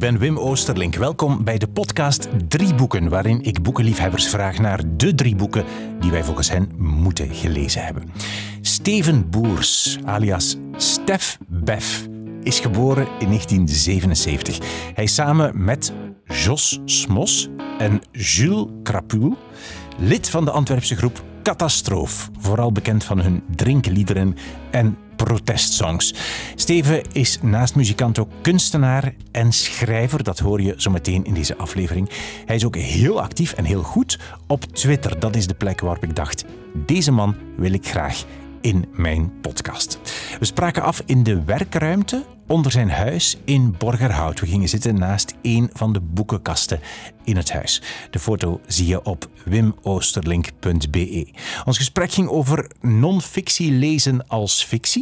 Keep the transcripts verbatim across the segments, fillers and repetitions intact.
ben Wim Oosterlink. Welkom bij de podcast Drie Boeken, waarin ik boekenliefhebbers vraag naar de drie boeken die wij volgens hen moeten gelezen hebben. Steven Boers, alias Stef Bef, is geboren in negentien zevenenzeventig. Hij is samen met Jos Smos en Jules Crapule lid van de Antwerpse groep Katastrophe, vooral bekend van hun drinkliederen en protestsongs. Steven is naast muzikant ook kunstenaar en schrijver. Dat hoor je zo meteen in deze aflevering. Hij is ook heel actief en heel goed op Twitter. Dat is de plek waarop ik dacht, deze man wil ik graag in mijn podcast. We spraken af in de werkruimte onder zijn huis in Borgerhout. We gingen zitten naast een van de boekenkasten in het huis. De foto zie je op wim oosterlink punt b e. Ons gesprek ging over non-fictie lezen als fictie,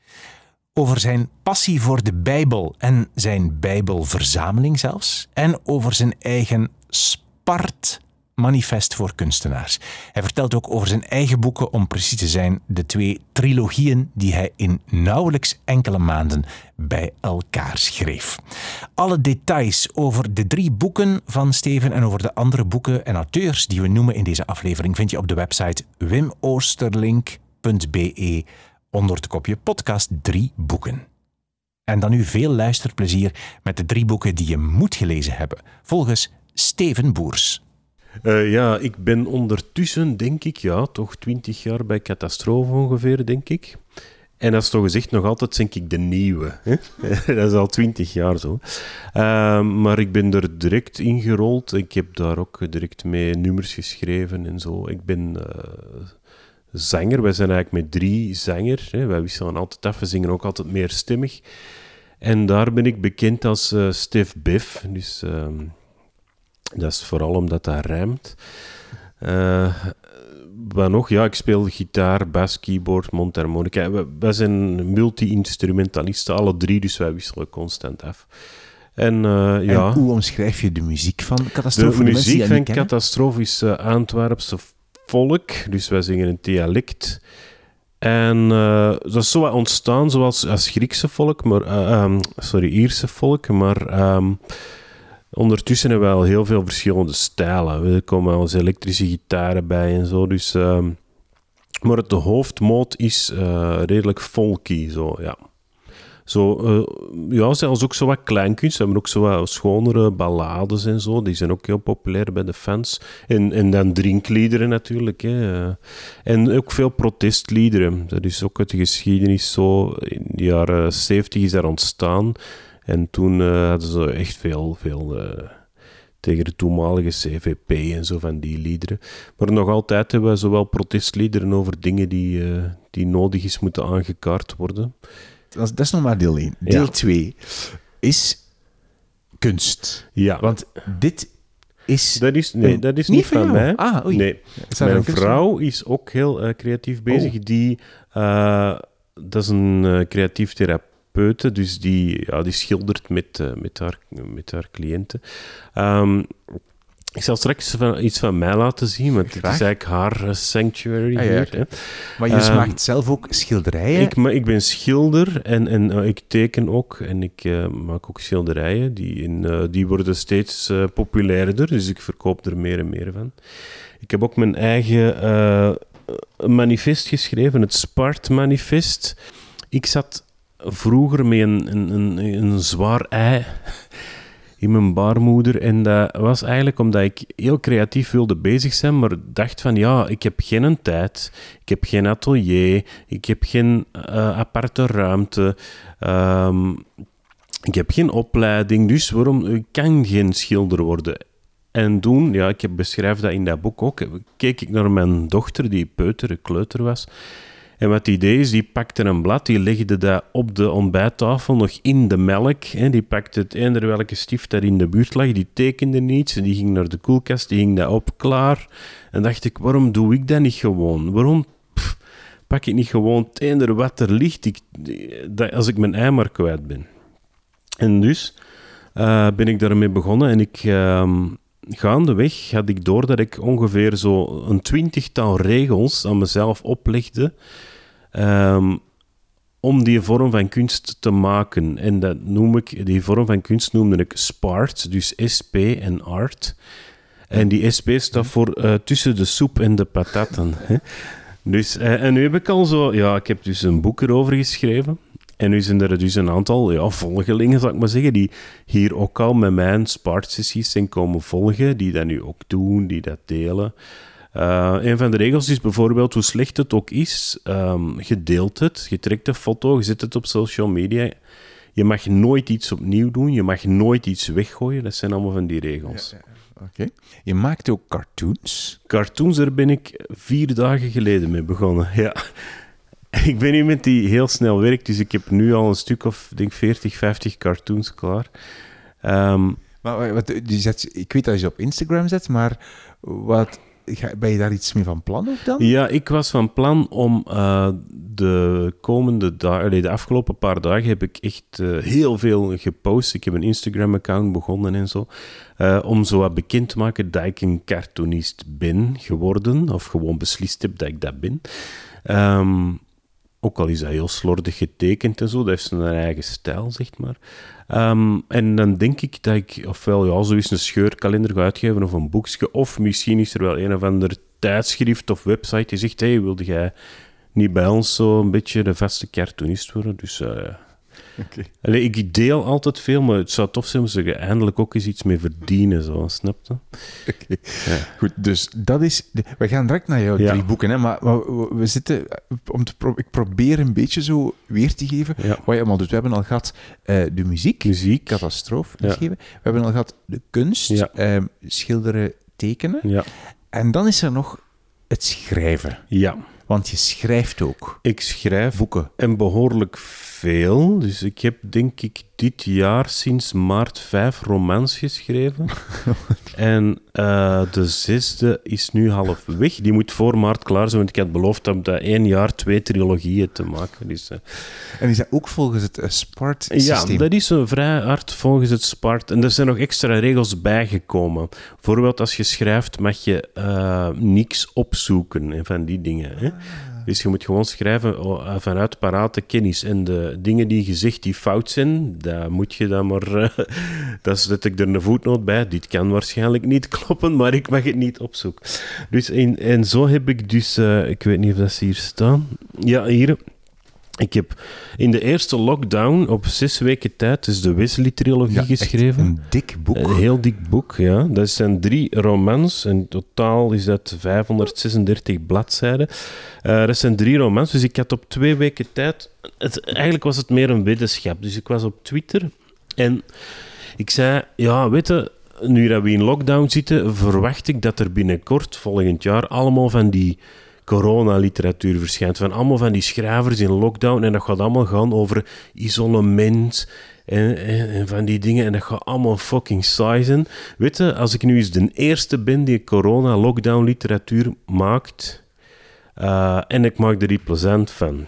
over zijn passie voor de Bijbel en zijn Bijbelverzameling zelfs, en over zijn eigen Spart manifest voor kunstenaars. Hij vertelt ook over zijn eigen boeken, om precies te zijn, de twee trilogieën die hij in nauwelijks enkele maanden bij elkaar schreef. Alle details over de drie boeken van Steven en over de andere boeken en auteurs die we noemen in deze aflevering vind je op de website wim oosterlink punt b e onder het kopje podcast Drie Boeken. En dan nu veel luisterplezier met de drie boeken die je moet gelezen hebben, volgens Steven Boers. Uh, ja, ik ben ondertussen, denk ik, ja, toch twintig jaar bij Katastrophe ongeveer, denk ik. En dat is toch gezegd nog altijd, denk ik, de nieuwe. Hè? Dat is al twintig jaar zo. Uh, maar ik ben er direct ingerold. Ik heb daar ook direct mee nummers geschreven en zo. Ik ben uh, zanger. Wij zijn eigenlijk met drie zangers. Hè? Wij wisselen altijd af. We zingen ook altijd meerstemmig. En daar ben ik bekend als uh, Stef Bef. Dus... Uh, Dat is vooral omdat dat rijmt. Uh, wat nog? Ja, ik speel gitaar, bas, keyboard, mondharmonica. Wij zijn multi-instrumentalisten, alle drie, dus wij wisselen constant af. En, uh, ja, en hoe omschrijf je de muziek van Katastrophe? De, de muziek van Katastrophe is uh, Antwerpse volk, dus wij zingen een dialect. En uh, dat is zo wat ontstaan zoals als Griekse volk, maar, uh, um, sorry, Ierse volk, maar... Um, Ondertussen hebben we al heel veel verschillende stijlen. Er komen al eens elektrische gitaren bij en zo. Dus, uh, maar het, de hoofdmoot is uh, redelijk folky. Zo, ja. Zo, uh, ja, zelfs ook zo wat kleinkunst. We hebben ook zo wat schonere ballades en zo. Die zijn ook heel populair bij de fans. En, en dan drinkliederen natuurlijk. Hè. Uh, en ook veel protestliederen. Dat is ook uit de geschiedenis zo. In de jaren zeventig is daar ontstaan. En toen uh, hadden ze echt veel, veel uh, tegen de toenmalige C V P en zo van die liederen. Maar nog altijd hebben we zowel protestliederen over dingen die, uh, die nodig is moeten aangekaart worden. Dat is, dat is nog maar deel één. Deel twee ja. is kunst. Ja. Want dit is... Dat is nee, dat is niet, niet van, van mij. Ah, oei. Nee. Mijn vrouw is ook heel uh, creatief bezig. Oh. Die, uh, dat is een uh, creatief therapeut. Dus die, ja, die schildert met, uh, met, haar, met haar cliënten. Um, ik zal straks van, iets van mij laten zien, want Graag. Het is eigenlijk haar uh, sanctuary ah, ja. hier. Hè. Maar je um, maakt zelf ook schilderijen? Ik, maar ik ben schilder en, en uh, ik teken ook. En ik uh, maak ook schilderijen. Die, in, uh, die worden steeds uh, populairder, dus ik verkoop er meer en meer van. Ik heb ook mijn eigen uh, manifest geschreven, het Spart manifest. Ik zat... vroeger met een, een, een, een zwaar ei in mijn baarmoeder. En dat was eigenlijk omdat ik heel creatief wilde bezig zijn, maar dacht van, ja, ik heb geen tijd, ik heb geen atelier, ik heb geen uh, aparte ruimte, um, ik heb geen opleiding, dus waarom ik kan geen schilder worden? En toen, ja, ik heb beschrijf dat in dat boek ook, keek ik naar mijn dochter, die peuter, kleuter was. En wat het idee is, die pakte een blad, die legde dat op de ontbijttafel nog in de melk. Hè. Die pakte het eender welke stift dat in de buurt lag, die tekende niets. En die ging naar de koelkast, die ging dat op, klaar. En dacht ik, waarom doe ik dat niet gewoon? Waarom pff, pak ik niet gewoon het eender wat er ligt, ik, dat, als ik mijn ei maar kwijt ben? En dus uh, ben ik daarmee begonnen en ik... Uh, gaandeweg had ik door dat ik ongeveer zo een twintigtal regels aan mezelf oplegde um, om die vorm van kunst te maken. En dat noem ik, die vorm van kunst noemde ik SPART, dus S P en art. En die S P staat voor uh, tussen de soep en de patatten. Hè. Dus, uh, en nu heb ik al zo... Ja, ik heb dus een boek erover geschreven. En nu zijn er dus een aantal ja, volgelingen, zal ik maar zeggen, die hier ook al met mijn SPART-sessies zijn komen volgen, die dat nu ook doen, die dat delen. Uh, een van de regels is bijvoorbeeld, hoe slecht het ook is, um, je deelt het, je trekt een foto, je zet het op social media. Je mag nooit iets opnieuw doen, je mag nooit iets weggooien. Dat zijn allemaal van die regels. Ja, ja. Oké. Okay. Je maakt ook cartoons? Cartoons, daar ben ik vier dagen geleden mee begonnen, ja. Ik ben iemand die heel snel werkt, dus ik heb nu al een stuk of, denk veertig, vijftig cartoons klaar. Um, maar wat, je zet, ik weet dat je ze op Instagram zet, maar wat... Ben je daar iets mee van plan ook dan? Ja, ik was van plan om uh, de komende dagen, de afgelopen paar dagen heb ik echt uh, heel veel gepost. Ik heb een Instagram-account begonnen en zo. Uh, om zo wat bekend te maken dat ik een cartoonist ben geworden. Of gewoon beslist heb dat ik dat ben. Um, ook al is dat heel slordig getekend en zo. Dat heeft zijn eigen stijl, zeg maar. Um, en dan denk ik dat ik ofwel ja, zo eens een scheurkalender ga uitgeven of een boekje, of misschien is er wel een of ander tijdschrift of website die zegt, hey, wilde jij niet bij ons zo een beetje de vaste cartoonist worden? Dus uh, okay. Allee, ik deel altijd veel, maar het zou tof zijn als je eindelijk ook eens iets mee verdienen, zo, snap je? Okay. Ja. Goed, dus dat is... De, we gaan direct naar jouw ja. drie boeken, hè, maar, maar we zitten... Om te pro- ik probeer een beetje zo weer te geven ja. wat je allemaal doet. We hebben al gehad uh, de muziek, muziek. Catastrofe, ja. geven. We hebben al gehad de kunst, ja. uh, schilderen, tekenen. Ja. En dan is er nog het schrijven. Ja. Want je schrijft ook. Ik schrijf boeken. En behoorlijk veel. Dus ik heb denk ik dit jaar sinds maart vijf romans geschreven. En uh, de zesde is nu half weg. Die moet voor maart klaar zijn, want ik had beloofd om dat één jaar twee trilogieën te maken. Dus, uh... En is dat ook volgens het uh, SPART-systeem? Ja, dat is uh, vrij hard volgens het SPART. En er zijn nog extra regels bijgekomen. Bijvoorbeeld als je schrijft mag je uh, niks opzoeken en van die dingen. Hè? Ah. Dus je moet gewoon schrijven vanuit parate kennis. En de dingen die je zegt die fout zijn, daar moet je dan maar... Uh, daar zet ik er een voetnoot bij. Dit kan waarschijnlijk niet kloppen, maar ik mag het niet opzoeken. Dus en, en zo heb ik dus... Uh, ik weet niet of dat ze hier staan. Ja, hier... Ik heb in de eerste lockdown op zes weken tijd dus de Wesley-trilogie ja, geschreven. Een dik boek. Een heel dik boek, ja. Dat zijn drie romans. In totaal is dat vijfhonderdzesendertig bladzijden. Uh, dat zijn drie romans. Dus ik had op twee weken tijd... Het, eigenlijk was het meer een wetenschap. Dus ik was op Twitter en ik zei... Ja, weet je, nu dat we in lockdown zitten, verwacht ik dat er binnenkort, volgend jaar, allemaal van die... coronaliteratuur verschijnt, van allemaal van die schrijvers in lockdown, en dat gaat allemaal gaan over isolement en, en, en van die dingen, en dat gaat allemaal fucking saai zijn. Weet je, als ik nu eens de eerste ben die corona-lockdown-literatuur maakt, uh, en ik maak er iets plezant van.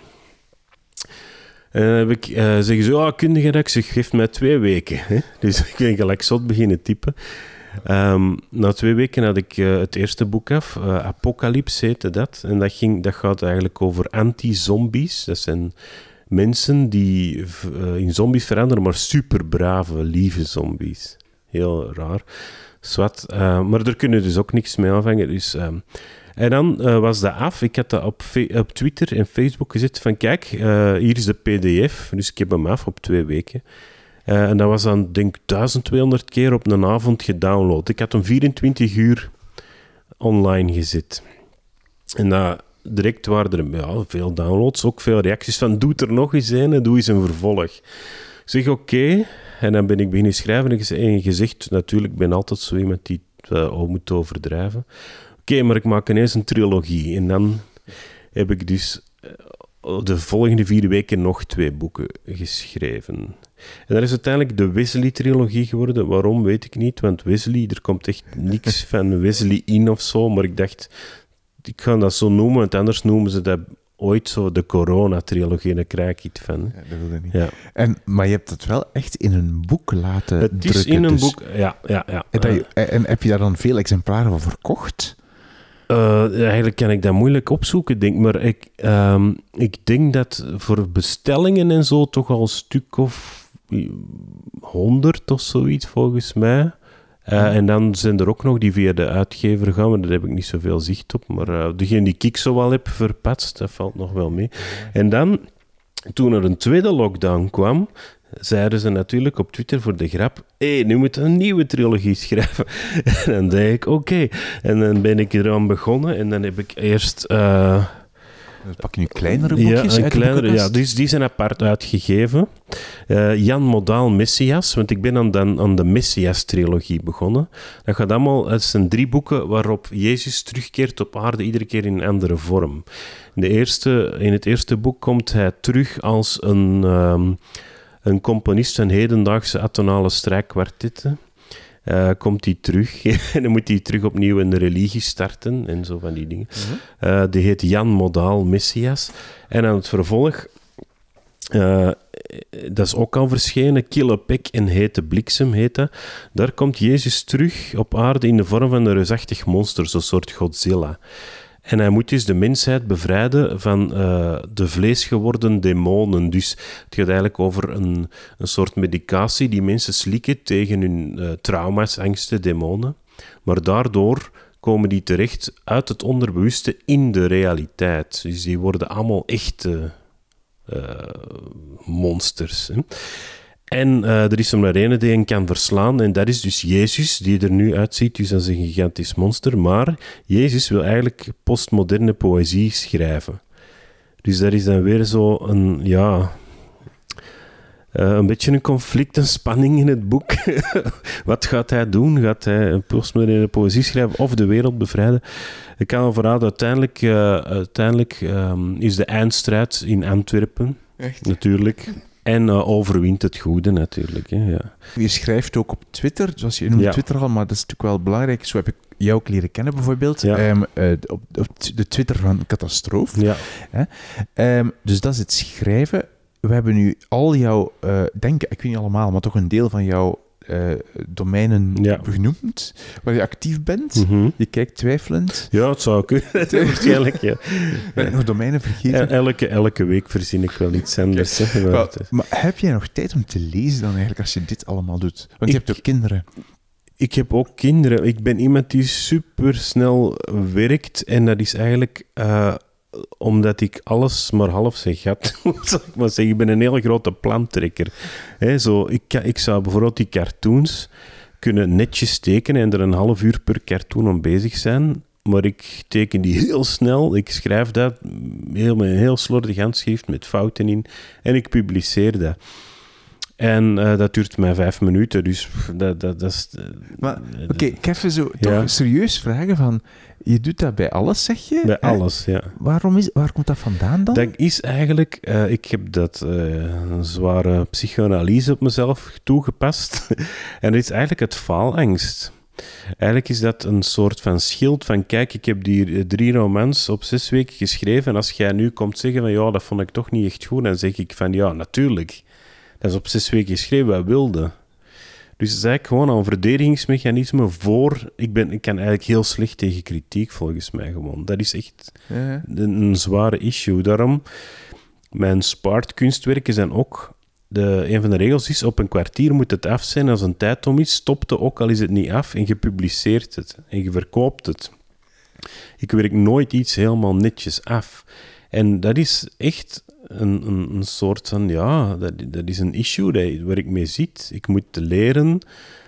En dan heb ik, uh, zeggen ze, oh, kun je dat? Ik zeg, geef mij twee weken. Hè? Dus ik ben gelijk zot beginnen typen. Um, na twee weken had ik uh, het eerste boek af, uh, Apocalypse heette dat. En dat, ging, dat gaat eigenlijk over anti-zombies. Dat zijn mensen die uh, in zombies veranderen, maar super brave, lieve zombies. Heel raar. Zwat, uh, maar daar kunnen dus ook niks mee aanvangen. Dus, um, en dan uh, was dat af. Ik had dat op, fe- op Twitter en Facebook gezet van kijk, uh, hier is de P D F. Dus ik heb hem af op twee weken. Uh, en dat was dan, denk ik, duizend tweehonderd keer op een avond gedownload. Ik had hem vierentwintig uur online gezet. En dat, direct waren er ja, veel downloads, ook veel reacties van, doe er nog eens een en doe eens een vervolg. Ik zeg, oké. Okay. En dan ben ik beginnen schrijven en gezegd, natuurlijk, ik ben altijd zo iemand die het uh, moet overdrijven. Oké, okay, maar ik maak ineens een trilogie. En dan heb ik dus uh, de volgende vier weken nog twee boeken geschreven. En dat is uiteindelijk de Wesley-trilogie geworden. Waarom, weet ik niet. Want Wesley, er komt echt niks van Wesley in of zo. Maar ik dacht, ik ga dat zo noemen. Want anders noemen ze dat ooit zo de Corona-trilogie. En daar krijg ik iets van. Ja, dat wilde niet. Ja. En, maar je hebt het wel echt in een boek laten het drukken. Het is in een dus boek, ja. ja, ja. En, dat je, en heb je daar dan veel exemplaren van verkocht? Uh, eigenlijk kan ik dat moeilijk opzoeken, denk maar ik, um, ik denk dat voor bestellingen en zo toch al een stuk of honderd of zoiets volgens mij. Uh, ja. En dan zijn er ook nog die via de uitgever gaan, maar daar heb ik niet zoveel zicht op. Maar uh, degene die ik zo al heb verpatst, dat valt nog wel mee. En dan, toen er een tweede lockdown kwam, zeiden ze natuurlijk op Twitter voor de grap, hé, hey, nu moet je een nieuwe trilogie schrijven. En dan dacht ik, oké. Okay. En dan ben ik eraan begonnen en dan heb ik eerst... Uh, Pak je nu kleinere boekjes ja, uit kleinere, de ja, dus die zijn apart uitgegeven. Uh, Jan Modaal Messias, want ik ben aan de, aan de Messias-trilogie begonnen. Dat gaat allemaal, het zijn drie boeken waarop Jezus terugkeert op aarde, iedere keer in een andere vorm. In, de eerste, in het eerste boek komt hij terug als een... Um, Een componist van hedendaagse atonale strijkkwartetten. Uh, komt hij terug en dan moet hij terug opnieuw een religie starten en zo van die dingen. Uh, die heet Jan Modaal Messias. En aan het vervolg, uh, dat is ook al verschenen, Kille Pek en Hete Bliksem heet dat. Daar komt Jezus terug op aarde in de vorm van een reusachtig monster, zo'n soort Godzilla. En hij moet dus de mensheid bevrijden van uh, de vleesgeworden demonen. Dus het gaat eigenlijk over een, een soort medicatie die mensen slikken tegen hun uh, trauma's, angsten, demonen. Maar daardoor komen die terecht uit het onderbewuste in de realiteit. Dus die worden allemaal echte uh, monsters. Hè. En uh, er is er maar één die hen kan verslaan, en dat is dus Jezus, die er nu uitziet dus als een gigantisch monster. Maar Jezus wil eigenlijk postmoderne poëzie schrijven. Dus dat is dan weer zo een, ja... Uh, een beetje een conflict, een spanning in het boek. Wat gaat hij doen? Gaat hij een postmoderne poëzie schrijven of de wereld bevrijden? Ik kan al verraden, uiteindelijk, uh, uiteindelijk um, is de eindstrijd in Antwerpen. Echt? Natuurlijk. En uh, overwint het goede natuurlijk. Hè, ja. Je schrijft ook op Twitter, zoals je noemt ja. Twitter al, maar dat is natuurlijk wel belangrijk. Zo heb ik jou ook leren kennen bijvoorbeeld. Ja. Um, uh, op, op de Twitter van Catastroof. Ja. Um, dus dat is het schrijven. We hebben nu al jouw, uh, denk ik, weet niet allemaal, maar toch een deel van jouw uh, domeinen ja. genoemd, waar je actief bent. Mm-hmm. Je kijkt twijfelend. Ja, het zou kunnen. Waarschijnlijk, ja. Ben ik nog domeinen vergeten? Elke, elke week verzin ik wel iets anders. Okay. Maar, maar, maar heb jij nog tijd om te lezen dan eigenlijk als je dit allemaal doet? Want je ik, hebt ook kinderen. Ik heb ook kinderen. Ik ben iemand die supersnel werkt en dat is eigenlijk... Uh, omdat ik alles maar half zeg had, zal ik maar zeggen. Ik ben een hele grote plantrekker. He, zo, ik, ik zou bijvoorbeeld die cartoons kunnen netjes tekenen en er een half uur per cartoon om bezig zijn. Maar ik teken die heel snel. Ik schrijf dat heel, met een heel slordig handschrift met fouten in. En ik publiceer dat. En uh, dat duurt mij vijf minuten, dus dat, dat, dat is... Uh, maar oké, okay, ik heb even zo ja. toch serieus vragen van... Je doet dat bij alles, zeg je? Bij hè? Alles, ja. Waarom is, waar komt dat vandaan dan? Dat is eigenlijk... Uh, ik heb dat uh, een zware psychoanalyse op mezelf toegepast. En dat is eigenlijk het faalangst. Eigenlijk is dat een soort van schild van... Kijk, ik heb die drie romans op zes weken geschreven. En als jij nu komt zeggen van... Ja, dat vond ik toch niet echt goed. Dan zeg ik van... Ja, natuurlijk. Dat is op zes weken geschreven, wat wilde. Dus het is eigenlijk gewoon een verdedigingsmechanisme voor... Ik, ben, ik kan eigenlijk heel slecht tegen kritiek, volgens mij gewoon. Dat is echt ja. een, een zware issue. Daarom, mijn Sparta-kunstwerken zijn ook... De, een van de regels is, op een kwartier moet het af zijn. Als een tijd om is, stopte ook al is het niet af. En je publiceert het. En je verkoopt het. Ik werk nooit iets helemaal netjes af. En dat is echt... Een, een, een soort van, ja, dat, dat is een issue dat, waar ik mee zit. Ik moet leren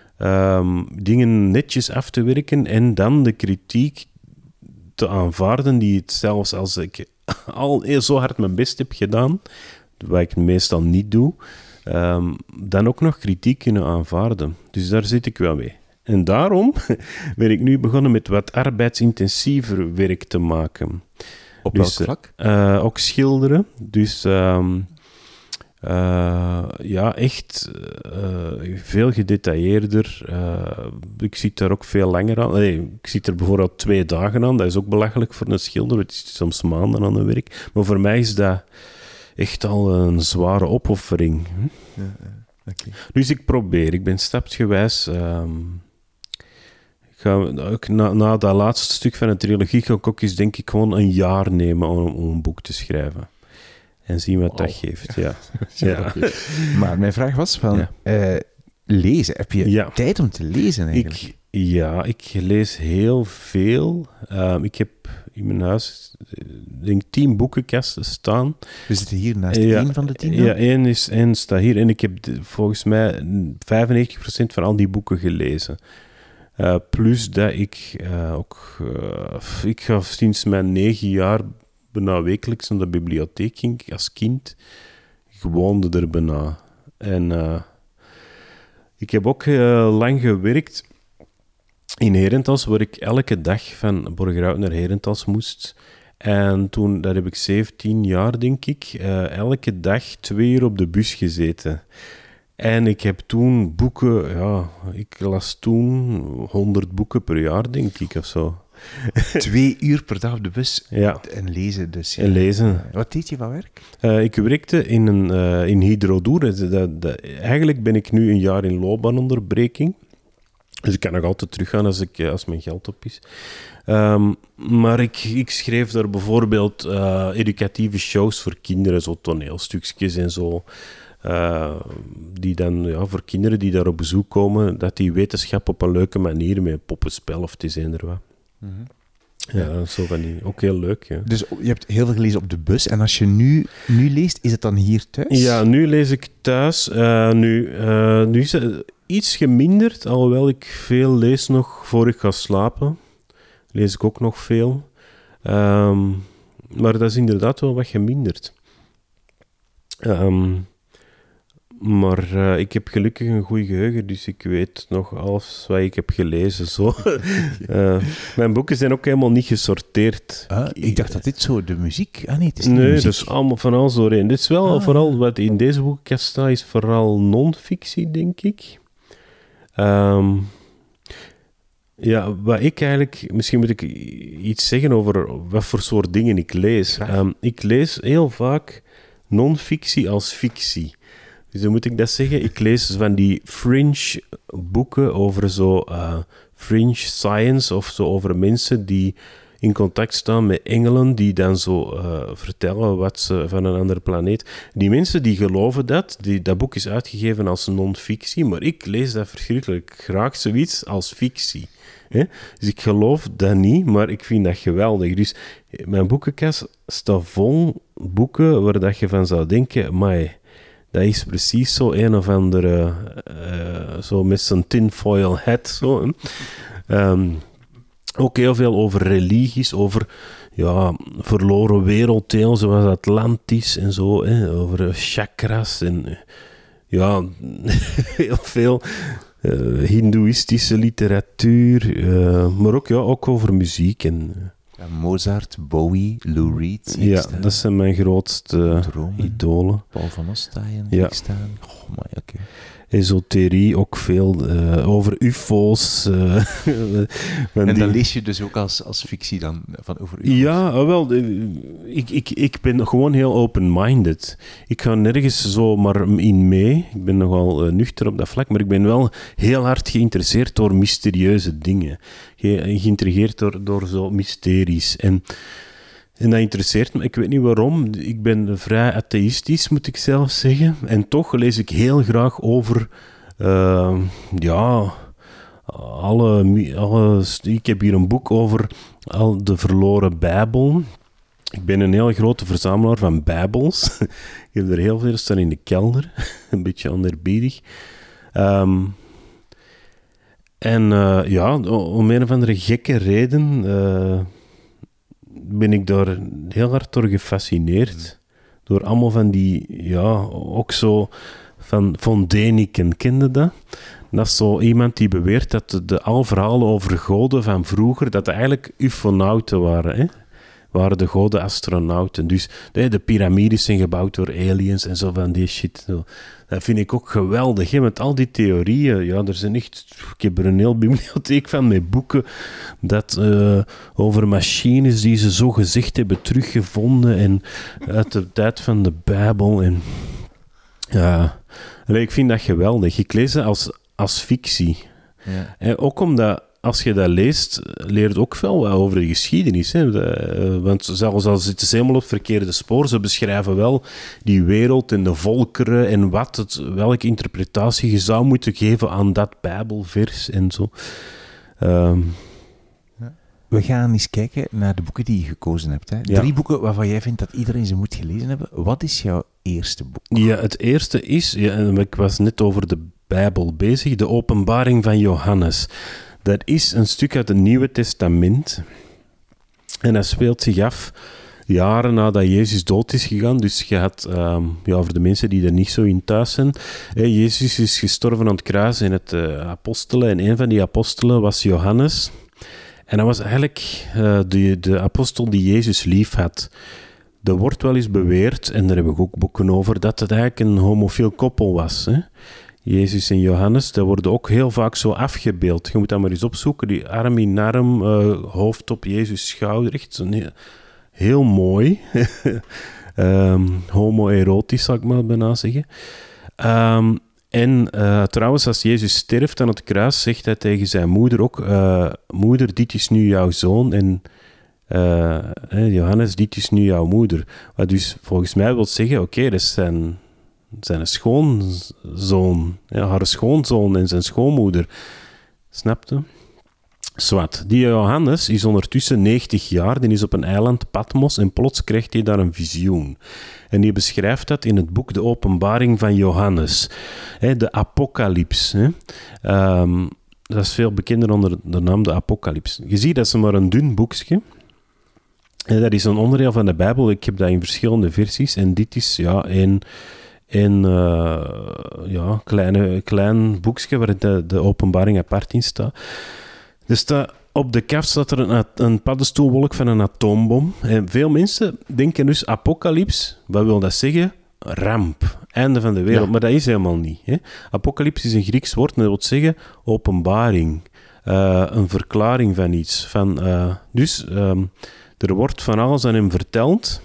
um, dingen netjes af te werken en dan de kritiek te aanvaarden die het zelfs als ik al zo hard mijn best heb gedaan, wat ik meestal niet doe, um, dan ook nog kritiek kunnen aanvaarden. Dus daar zit ik wel mee. En daarom ben ik nu begonnen met wat arbeidsintensiever werk te maken. Op dus, welk vlak? Uh, ook schilderen. Dus um, uh, ja, echt uh, veel gedetailleerder. Uh, ik zit daar ook veel langer aan. Nee, ik zit er bijvoorbeeld twee dagen aan. Dat is ook belachelijk voor een schilder. Het is soms maanden aan het werk. Maar voor mij is dat echt al een zware opoffering. Ja, ja. Okay. Dus ik probeer. Ik ben stapsgewijs... Um, ga, na, na dat laatste stuk van de trilogie ga ik ook eens, denk ik, gewoon een jaar nemen om, om een boek te schrijven. En zien wat oh. dat geeft, ja. ja. ja. Okay. Maar mijn vraag was van... Ja. Uh, lezen. Heb je ja. tijd om te lezen eigenlijk? Ik, ja, ik lees heel veel. Um, ik heb in mijn huis, denk tien boekenkasten staan. We zitten hier naast ja, één van de tien? Ja, één, is, één staat hier. En ik heb de, volgens mij vijfennegentig procent van al die boeken gelezen. Uh, plus dat ik uh, ook... Uh, ik ga sinds mijn negen jaar bijna wekelijks naar de bibliotheek ging als kind. Ik woonde er bijna. En... Uh, Ik heb ook uh, lang gewerkt in Herentals, waar ik elke dag van Borgerhout naar Herentals moest. En toen, daar heb ik zeventien jaar, denk ik, uh, elke dag twee uur op de bus gezeten. En ik heb toen boeken, ja, ik las toen honderd boeken per jaar, denk ik, of zo. Twee uur per dag op de bus ja. en lezen dus. Ja. En lezen. Wat deed je van werk? Uh, ik werkte in, een, uh, in Hydrodoer. Dat, dat, dat, eigenlijk ben ik nu een jaar in loopbaanonderbreking. Dus ik kan nog altijd teruggaan als, ik, als mijn geld op is. Um, maar ik, ik schreef daar bijvoorbeeld uh, educatieve shows voor kinderen, zo toneelstukjes en zo. Uh, die dan, ja, voor kinderen die daar op bezoek komen, dat die wetenschap op een leuke manier met poppenspel of het is eender wat. Mm-hmm. Ja, zo van die. Ook heel leuk, ja. Dus je hebt heel veel gelezen op de bus. En als je nu, nu leest, is het dan hier thuis? Ja, nu lees ik thuis. Uh, nu, uh, nu is het iets geminderd, alhoewel ik veel lees nog voor ik ga slapen. Lees ik ook nog veel. Um, maar dat is inderdaad wel wat geminderd. Um, Maar uh, ik heb gelukkig een goed geheugen, dus ik weet nog alles wat ik heb gelezen. Zo. uh, mijn boeken zijn ook helemaal niet gesorteerd. Ah, ik dacht dat dit zo de muziek... Ah nee, het is niet nee, muziek. dat is allemaal van alles doorheen. Dit is wel ah. vooral, wat in deze boekenkast staat, is vooral non-fictie, denk ik. Um, ja, wat ik eigenlijk... Misschien moet ik iets zeggen over wat voor soort dingen ik lees. Um, ik lees heel vaak non-fictie als fictie. Dus dan moet ik dat zeggen. Ik lees van die fringe boeken over zo uh, fringe science of zo over mensen die in contact staan met engelen die dan zo uh, vertellen wat ze van een andere planeet. Die mensen die geloven dat. Die, dat boek is uitgegeven als non-fictie, maar ik lees dat verschrikkelijk graag zoiets als fictie. Hè? Dus ik geloof dat niet, maar ik vind dat geweldig. Dus mijn boekenkast staat vol boeken waar dat je van zou denken, amai, dat is precies zo een of andere, uh, zo met zijn tinfoil hat. Zo, um, ook heel veel over religies, over ja, verloren werelddelen zoals Atlantis en zo, hè, over chakras en ja, heel veel uh, hindoeïstische literatuur, uh, maar ook, ja, ook over muziek en... Ja, Mozart, Bowie, Lou Reed. Ja, staan. Dat zijn mijn grootste Dromen. idolen. Paul van Ostaaien, ja. staan. Oh, maar oké. Okay. Esoterie, ook veel uh, over U F O's. Uh, en die... dan lees je dus ook als, als fictie dan van over U F O's? Ja, wel, ik, ik, ik ben gewoon heel open-minded. Ik ga nergens zomaar in mee. Ik ben nogal uh, nuchter op dat vlak, maar ik ben wel heel hard geïnteresseerd door mysterieuze dingen. Ge- geïntrigeerd door, door zo mysteries. En... En dat interesseert me. Ik weet niet waarom. Ik ben vrij atheïstisch, moet ik zelf zeggen. En toch lees ik heel graag over... Uh, ja... Alle, alle... Ik heb hier een boek over al de verloren Bijbel. Ik ben een heel grote verzamelaar van Bijbels. Ik heb er heel veel staan in de kelder. Een beetje onerbiedig. Um, en uh, ja, om een of andere gekke reden... Uh, ben ik daar heel hard door gefascineerd. Door allemaal van die, ja, ook zo van Von Däniken, kende dat? Dat is zo iemand die beweert dat de, de al verhalen over goden van vroeger, dat eigenlijk ufonauten waren, hè? Waren de goden astronauten. Dus de, de piramides zijn gebouwd door aliens en zo van die shit. Zo. Dat vind ik ook geweldig, hè? Met al die theorieën. Ja, er zijn echt... Ik heb er een heel bibliotheek van met boeken dat, uh, over machines die ze zo gezegd hebben teruggevonden en uit de tijd van de Bijbel. En, ja, allee, ik vind dat geweldig. Ik lees het als, als fictie. Ja. En ook omdat als je dat leest, leert het ook veel wat over de geschiedenis. Hè? De, want zelfs al zitten ze helemaal op het verkeerde spoor, ze beschrijven wel die wereld en de volkeren en wat het, welke interpretatie je zou moeten geven aan dat Bijbelvers en zo. Um, We gaan eens kijken naar de boeken die je gekozen hebt. Hè? Ja. Drie boeken waarvan jij vindt dat iedereen ze moet gelezen hebben. Wat is jouw eerste boek? Ja, het eerste is, ja, ik was net over de Bijbel bezig, de Openbaring van Johannes. Dat is een stuk uit het Nieuwe Testament. En dat speelt zich af jaren nadat Jezus dood is gegaan. Dus je had, um, ja, voor de mensen die er niet zo in thuis zijn, hè, Jezus is gestorven aan het kruis in het uh, apostelen. En een van die apostelen was Johannes. En dat was eigenlijk uh, de, de apostel die Jezus lief had. Er wordt wel eens beweerd, en daar heb ik ook boeken over, dat het eigenlijk een homofiel koppel was. Hè? Jezus en Johannes, dat worden ook heel vaak zo afgebeeld. Je moet dat maar eens opzoeken, die arm in arm, uh, hoofd op Jezus' schouder. Echt zo heel, heel mooi. um, homoerotisch, zou ik maar bijna zeggen. Um, En uh, trouwens, als Jezus sterft aan het kruis, zegt hij tegen zijn moeder ook, uh, moeder, dit is nu jouw zoon, en uh, eh, Johannes, dit is nu jouw moeder. Wat dus volgens mij wil zeggen, oké, okay, dat is zijn, zijn schoonzoon, ja, haar schoonzoon en zijn schoonmoeder. Snapte? Zwat. Die Johannes is ondertussen negentig jaar, die is op een eiland Patmos en plots krijgt hij daar een visioen. En die beschrijft dat in het boek De Openbaring van Johannes. He, de Apocalyps. He. Um, dat is veel bekender onder de naam de Apocalyps. Je ziet, dat is maar een dun boekje. En dat is een onderdeel van de Bijbel. Ik heb dat in verschillende versies. En dit is ja, een, een uh, ja, kleine, klein boekje waar de, de openbaring apart in staat. Er staat... Op de kaft staat er een, een paddenstoelwolk van een atoombom. En veel mensen denken dus apocalyps. Wat wil dat zeggen? Ramp. Einde van de wereld. Ja. Maar dat is helemaal niet. Hè? Apocalyps is een Grieks woord en dat wil zeggen openbaring. Uh, een verklaring van iets. Van, uh, dus um, er wordt van alles aan hem verteld.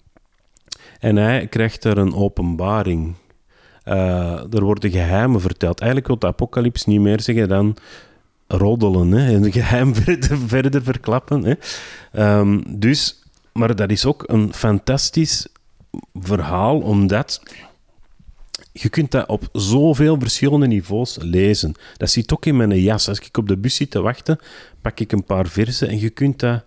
En hij krijgt er een openbaring. Uh, er worden geheimen verteld. Eigenlijk wil de apocalyps niet meer zeggen dan... roddelen, hè, en geheim verder, verder verklappen. Hè. Um, dus, maar dat is ook een fantastisch verhaal, omdat je kunt dat op zoveel verschillende niveaus lezen. Dat zit ook in mijn jas. Als ik op de bus zit te wachten, pak ik een paar versen en je kunt dat...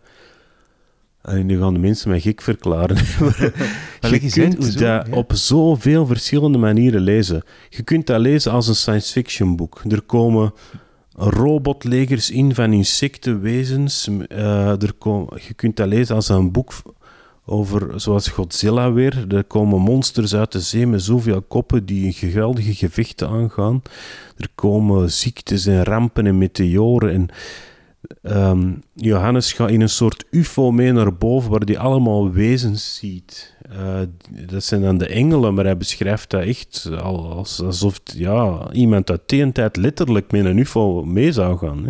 En nu gaan de mensen mij gek verklaren. Maar je kunt dat ja. op zoveel verschillende manieren lezen. Je kunt dat lezen als een science fiction boek. Er komen... robotlegers in van insectenwezens. Uh, er komen, je kunt dat lezen als een boek over, zoals Godzilla weer. Er komen monsters uit de zee met zoveel koppen die geweldige gevechten aangaan. Er komen ziektes en rampen en meteoren. En, um, Johannes gaat in een soort ufo mee naar boven, waar hij allemaal wezens ziet. Uh, dat zijn dan de engelen, maar hij beschrijft dat echt als, alsof ja, iemand uit die tijd letterlijk met een ufo mee zou gaan. Hè.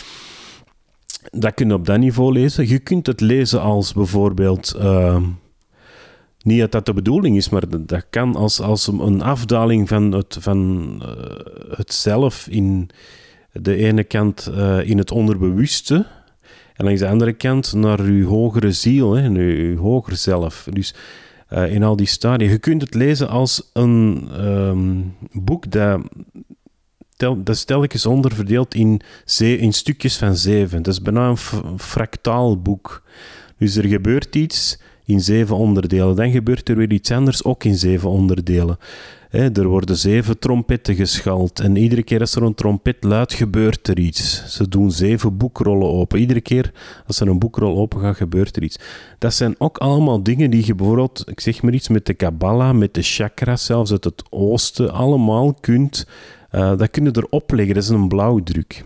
Dat kun je op dat niveau lezen. Je kunt het lezen als bijvoorbeeld... Uh, niet dat dat de bedoeling is, maar dat, dat kan als, als een afdaling van het, van, uh, het zelf in de ene kant uh, in het onderbewuste en langs de andere kant naar uw hogere ziel, hè, uw hoger zelf. Dus uh, in al die stadia. Je kunt het lezen als een um, boek dat, tel, dat is telkens onderverdeeld in, ze, in stukjes van zeven. Dat is bijna een f- fractaal boek. Dus er gebeurt iets in zeven onderdelen. Dan gebeurt er weer iets anders, ook in zeven onderdelen. He, er worden zeven trompetten geschald. En iedere keer als er een trompet luidt, gebeurt er iets. Ze doen zeven boekrollen open. Iedere keer als er een boekrol open gaat, gebeurt er iets. Dat zijn ook allemaal dingen die je bijvoorbeeld, ik zeg maar iets, met de Kabbala, met de chakras, zelfs uit het oosten, allemaal kunt, uh, dat kun je erop leggen. Dat is een blauwdruk.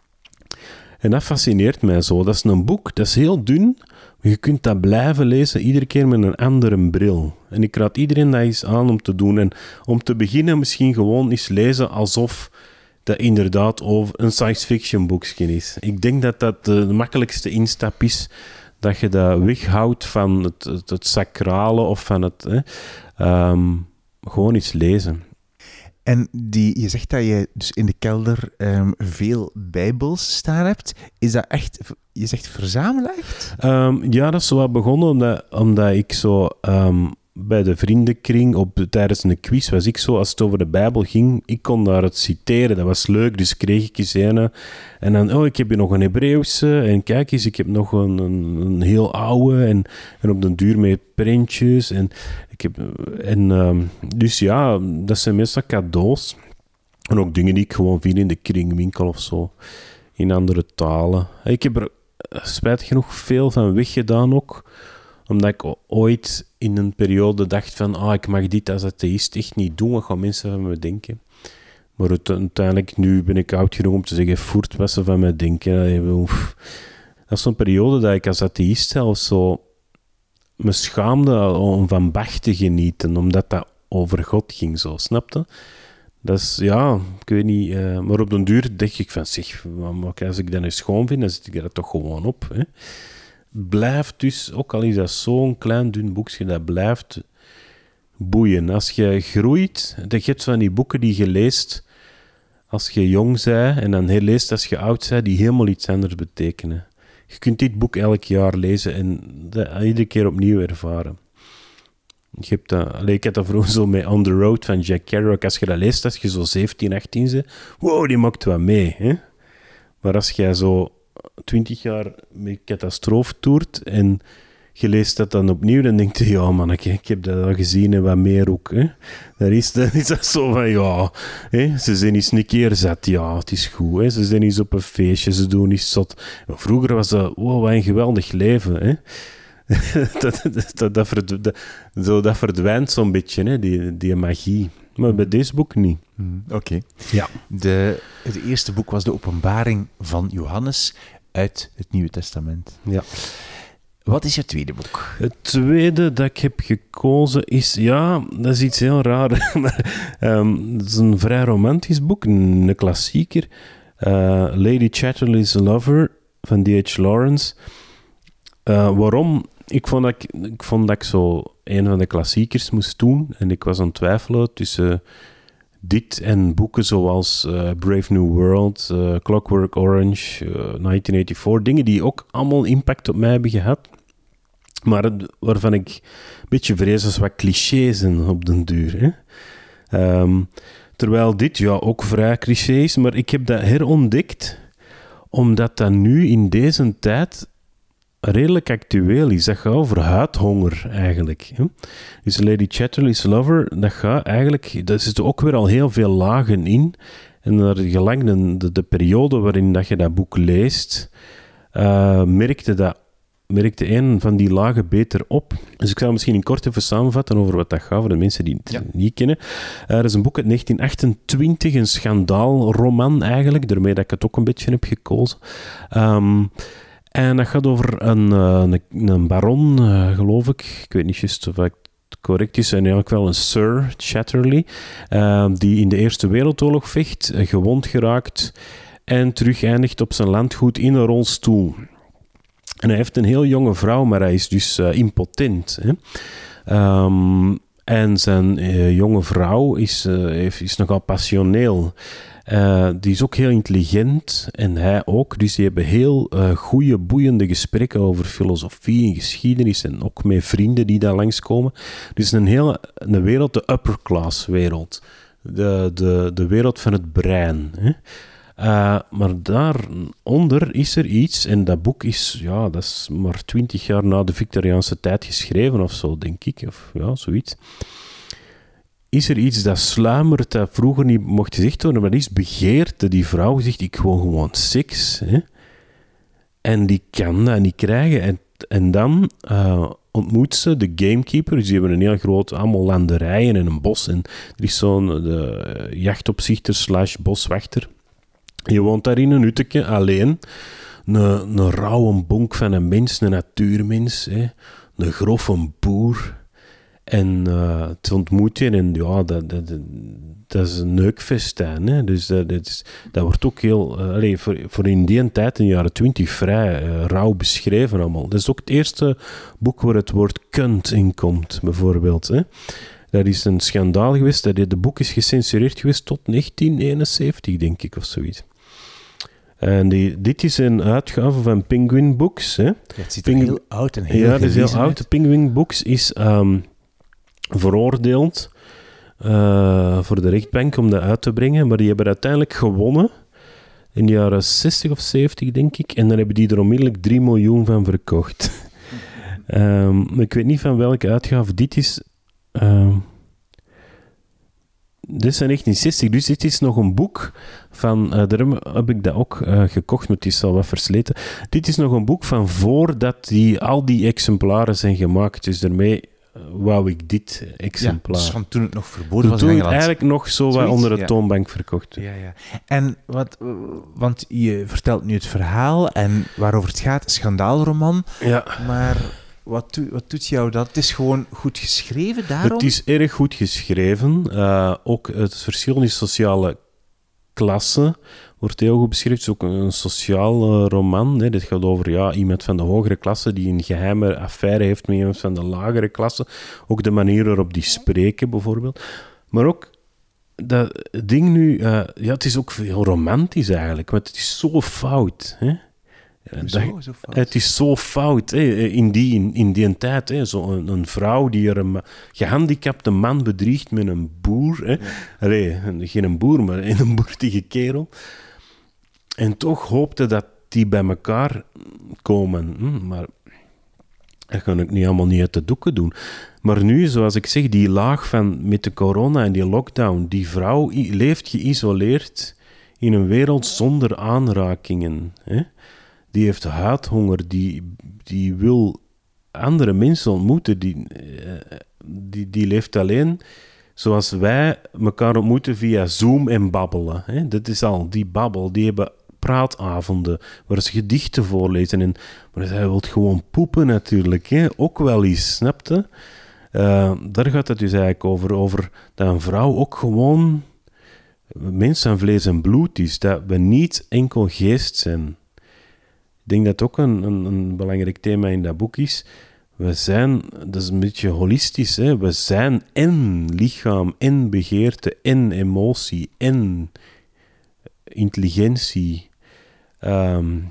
En dat fascineert mij zo. Dat is een boek, dat is heel dun, maar je kunt dat blijven lezen, iedere keer met een andere bril. En ik raad iedereen dat eens aan om te doen. En om te beginnen misschien gewoon eens lezen alsof dat inderdaad over een science fiction boekje is. Ik denk dat dat de makkelijkste instap is, dat je dat weghoudt van het, het, het sacrale of van het... Hè, um, gewoon eens lezen. En die, je zegt dat je dus in de kelder um, veel bijbels staan hebt. Is dat echt, je zegt verzamelen echt? Um, ja, dat is zo wat begonnen omdat, omdat ik zo um, bij de vriendenkring op, tijdens een quiz was ik zo, als het over de Bijbel ging, ik kon daar het citeren. Dat was leuk, dus kreeg ik eens een. En dan, oh, ik heb hier nog een Hebreeuwse. En kijk eens, ik heb nog een, een, een heel oude. En, en op den duur met printjes. En ik heb, en, um, dus ja, dat zijn meestal cadeaus. En ook dingen die ik gewoon vind in de kringwinkel of zo. In andere talen. Ik heb er spijtig genoeg veel van weggedaan ook. Omdat ik ooit in een periode dacht van, ah, ik mag dit als atheïst echt niet doen. Wat gaan mensen van me denken? Maar uiteindelijk, nu ben ik oud genoeg om te zeggen, voert wat ze van mij denken. Dat is zo'n periode dat ik als atheïst zelf zo me schaamde om van Bach te genieten, omdat dat over God ging, zo, snapte? Dat is, ja, ik weet niet, uh, maar op den duur dacht ik van, zeg, als ik dat nu schoon vind, dan zet ik dat toch gewoon op, hè. Blijft dus, ook al is dat zo'n klein dun boekje, dat blijft boeien. Als je groeit, je hebt van die boeken die je leest als je jong bent en dan herleest als je oud bent, die helemaal iets anders betekenen. Je kunt dit boek elk jaar lezen en dat iedere keer opnieuw ervaren. Je hebt dat, allee, ik had dat vroeger zo met On the Road van Jack Kerouac. Als je dat leest, als je zo zeventien, achttien bent, wow, die maakt wat mee. Hè? Maar als jij zo twintig jaar met catastrofe toert en je leest dat dan opnieuw, dan denk je, ja man, ik, ik heb dat al gezien en wat meer ook. Hè. Dan is dat, is dat zo van, ja, hè, ze zijn eens een keer zat, ja, het is goed. Hè. Ze zijn eens op een feestje, ze doen iets zot. Maar vroeger was dat, wow, wat een geweldig leven. Hè. dat, dat, dat, verdwijnt, dat, zo, dat verdwijnt zo'n beetje, hè, die, die magie. Maar bij deze boek niet. Mm, Oké. Okay. Ja. De, het eerste boek was de Openbaring van Johannes uit het Nieuwe Testament. Ja. Wat is je tweede boek? Het tweede dat ik heb gekozen is... Ja, dat is iets heel raar. maar, um, het is een vrij romantisch boek, een, een klassieker. Uh, Lady Chatterley's Lover van D H Lawrence. Uh, waarom? Ik vond dat ik, ik vond dat ik zo een van de klassiekers moest doen. En ik was aan het twijfelen tussen dit en boeken zoals uh, Brave New World, uh, Clockwork Orange, uh, negentien vierennegentig. Dingen die ook allemaal impact op mij hebben gehad. Maar het, waarvan ik een beetje vrees als wat clichés zijn op den duur. Hè? Um, terwijl dit ja ook vrij cliché is, maar ik heb dat herontdekt omdat dat nu in deze tijd redelijk actueel is. Dat gaat over huidhonger eigenlijk. Hè? Dus Lady Chatterley's Lover, dat gaat eigenlijk... Daar zitten ook weer al heel veel lagen in. En naar gelang de, de, de periode waarin dat je dat boek leest, uh, merkte dat merkte een van die lagen beter op. Dus ik zal misschien in kort even samenvatten over wat dat gaat, voor de mensen die het ja. niet kennen. Uh, er is een boek uit negentien achtentwintig, een schandaalroman eigenlijk, daarmee dat ik het ook een beetje heb gekozen. Um, en dat gaat over een, een, een baron, uh, geloof ik. Ik weet niet juist of het correct is. En eigenlijk wel een Sir Chatterley, uh, die in de Eerste Wereldoorlog vecht, uh, gewond geraakt en terug eindigt op zijn landgoed in een rolstoel. En hij heeft een heel jonge vrouw, maar hij is dus uh, impotent. Hè? Um, en zijn uh, jonge vrouw is, uh, is nogal passioneel. Uh, die is ook heel intelligent en hij ook. Dus die hebben heel uh, goede, boeiende gesprekken over filosofie en geschiedenis en ook met vrienden die daar langskomen. Dus een hele een wereld, de upper class wereld. De, de, de wereld van het brein. Hè? Uh, maar daaronder is er iets, en dat boek is, ja, dat is maar twintig jaar na de Victoriaanse tijd geschreven of zo, denk ik, of ja, zoiets. Is er iets dat sluimert, dat vroeger niet mocht gezegd worden, maar dat is begeerte. Die vrouw zegt, ik wil gewoon seks. Hè? En die kan dat niet krijgen. En, en dan uh, ontmoet ze de gamekeeper, dus die hebben een heel groot, allemaal landerijen en een bos. En er is zo'n de jachtopzichter slash boswachter. Je woont daar in een hutje, alleen. Een, een rauwe bonk van een mens, een natuurmens. Hè. Een grove boer. En uh, het ontmoet je en ja, dat, dat, dat is een neukfestijn. Hè. Dus dat, dat, is, dat wordt ook heel... Uh, allez, voor, voor in die tijd, in de jaren twintig, vrij uh, rauw beschreven allemaal. Dat is ook het eerste boek waar het woord kunt in komt, bijvoorbeeld. Hè. Dat is een schandaal geweest. Dat de boek is gecensureerd geweest tot negentien eenenzeventig, denk ik, of zoiets. En die, dit is een uitgave van Penguin Books. Hè. Ja, het ziet er Pengu- heel oud en heel Ja, dat is heel gelezen oud. uit. Penguin Books is um, veroordeeld uh, voor de rechtbank om dat uit te brengen, maar die hebben uiteindelijk gewonnen in de jaren zestig of zeventig, denk ik. En dan hebben die er onmiddellijk drie miljoen van verkocht. um, ik weet niet van welke uitgave dit is. Um, dit is van negentien zestig, dus dit is nog een boek van... Uh, daarom heb ik dat ook uh, gekocht, maar het is al wat versleten. Dit is nog een boek van voordat die, al die exemplaren zijn gemaakt. Dus daarmee uh, wou ik dit exemplaar. Ja, dus van toen het nog verboden was toen in het Engeland. eigenlijk nog zo wat Zoiets, onder de ja. toonbank verkocht. Ja, ja. En wat, want je vertelt nu het verhaal en waarover het gaat, schandaalroman, Ja. maar wat, doe, wat doet jou dat? Het is gewoon goed geschreven daarom? Het is erg goed geschreven. Uh, ook het verschil in sociale klassen wordt heel goed beschreven. Het is ook een sociaal uh, roman. Hè. Dit gaat over ja, iemand van de hogere klasse die een geheime affaire heeft met iemand van de lagere klasse. Ook de manier waarop die spreken, bijvoorbeeld. Maar ook dat ding nu... Uh, ja, het is ook heel romantisch eigenlijk, want het is zo fout, hè. Ja, Zo, dat, zo fout. Het is zo fout, hè, in, die, in, in die tijd. Hè, zo een, een vrouw die er een gehandicapte man bedriegt met een boer. Hè. Ja. Allee, geen een boer, maar een boertige kerel. En toch hoopte dat die bij elkaar komen. Hm, maar dat kan ik niet allemaal niet uit de doeken doen. Maar nu, zoals ik zeg, die laag van met de corona en die lockdown, die vrouw i- leeft geïsoleerd in een wereld zonder aanrakingen. Hè. Die heeft huidhonger, die, die wil andere mensen ontmoeten. Die, die, die leeft alleen zoals wij elkaar ontmoeten via Zoom en babbelen. Hè. Dat is al die babbel. Die hebben praatavonden waar ze gedichten voorlezen. En, maar zij wil gewoon poepen natuurlijk. Hè. Ook wel eens, snap je? Uh, daar gaat het dus eigenlijk over. Over dat een vrouw ook gewoon mens van vlees en bloed is. Dat we niet enkel geest zijn. Ik denk dat het ook een, een, een belangrijk thema in dat boek is. We zijn, dat is een beetje holistisch, hè? We zijn en lichaam, en begeerte, en emotie, en intelligentie. Um,